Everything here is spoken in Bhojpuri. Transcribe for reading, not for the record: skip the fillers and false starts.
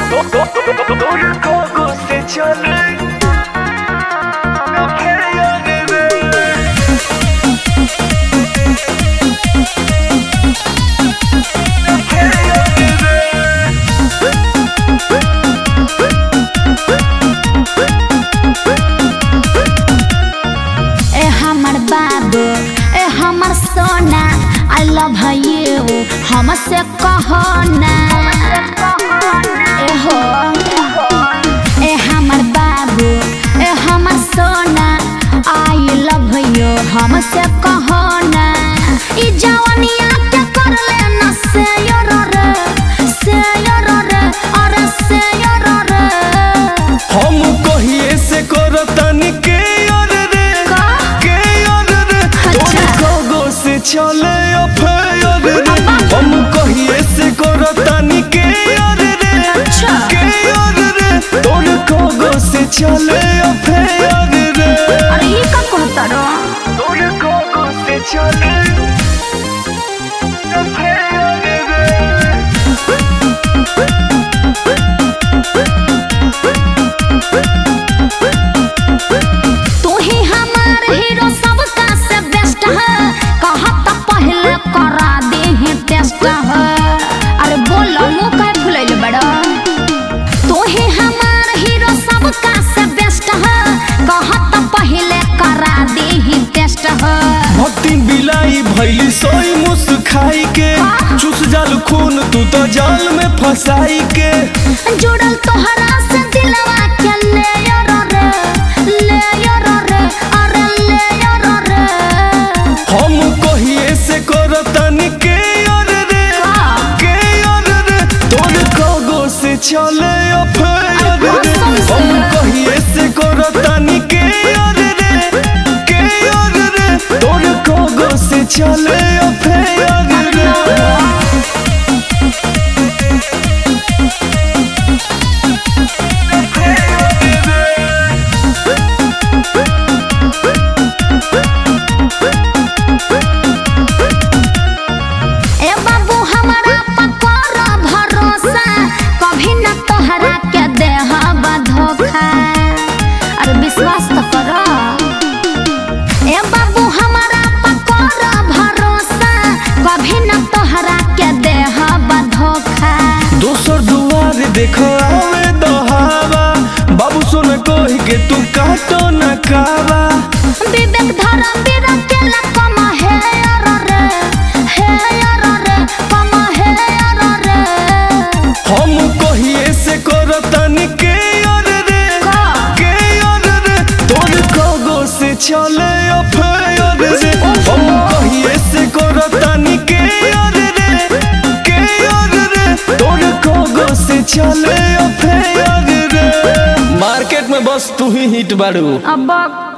से चले बाबू ए हमर सोना आई लव यू हमसे कहो ना ए हो ए हमर बाबू ए हमर सोना आई लव यू हमसे कहो ना ई जवानिया के कर लेना से योर रे अरे से योर रे हम कहिए से करतनी के चले अफेयर रे हम कहिए से करतानी के यार रे के यार रे तोर कोगो से चले अफेयर रे। अरे ये का कहता रो तोर कोगो से चले अफेयर रे। तू ही हमार हीरो सबका से बेस्ट है करा दे हैं टेस्ट है। अरे बोलो मुँह काहे फुलैले बड़ा तू ही हमार हीरो सबका से बेस्ट है कहत पहले करा दे हैं टेस्ट है। भक्ति बिलाई भैली सोई मुस्काई के चूस जाल खून तू तो जाल में फंसाई के जुड़ल तोहरा से दिलवा के ले यार रे अरे ले यार रे हम कहिए से करतनी के यार रे के यार रे तोर कोगो से चले अफेयर रे हम कहिए से करतनी के यार रे के यार रे तोर कोगो से चले अफेयर रे। विश्वास तो करो ए बाबू हमारा पकोरा भरोसा कभी न तोहरा के देहब धोखा। दोसर दुआर देखो आवे दहावा बाबू सोना कहि के तू काटो न कावा विवेक धर्म बीरा के ला कमा है यार रे कमा है यार रे हम कहिए से करतनी के यार रे के यार रे तोर कोगो से चले अफेयर रे हम कहिए से करतनी के यार रे के यार रे तोर कोगो से चले अफेयर रे। मार्केट में बस तू ही हिट बाड़ू अब